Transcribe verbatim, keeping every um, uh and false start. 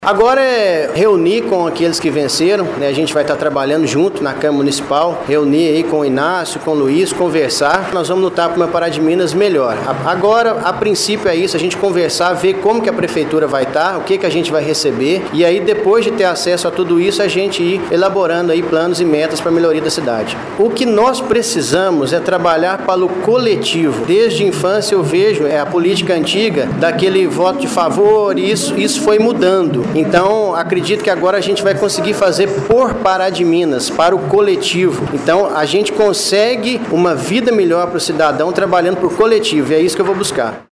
Agora é reunir com aqueles que venceram, né? A gente vai estar trabalhando junto na Câmara Municipal, reunir aí com o Inácio, com o Luiz, conversar. Nós vamos lutar por uma Pará de Minas melhor. Agora, a princípio é isso, a gente conversar, ver como que a Prefeitura vai estar, o que que a gente vai receber, e aí depois de ter acesso a tudo isso, a gente ir elaborando aí planos e metas para a melhoria da cidade. O que nós precisamos é trabalhar para o coletivo. Desde a infância eu vejo é, a política antiga, daquele voto de favor, e isso, isso foi mudando. Então, acredito que agora a gente vai conseguir fazer por Pará de Minas, para o coletivo. Então, a gente consegue uma vida melhor para o cidadão trabalhando por coletivo, e é isso que eu vou buscar.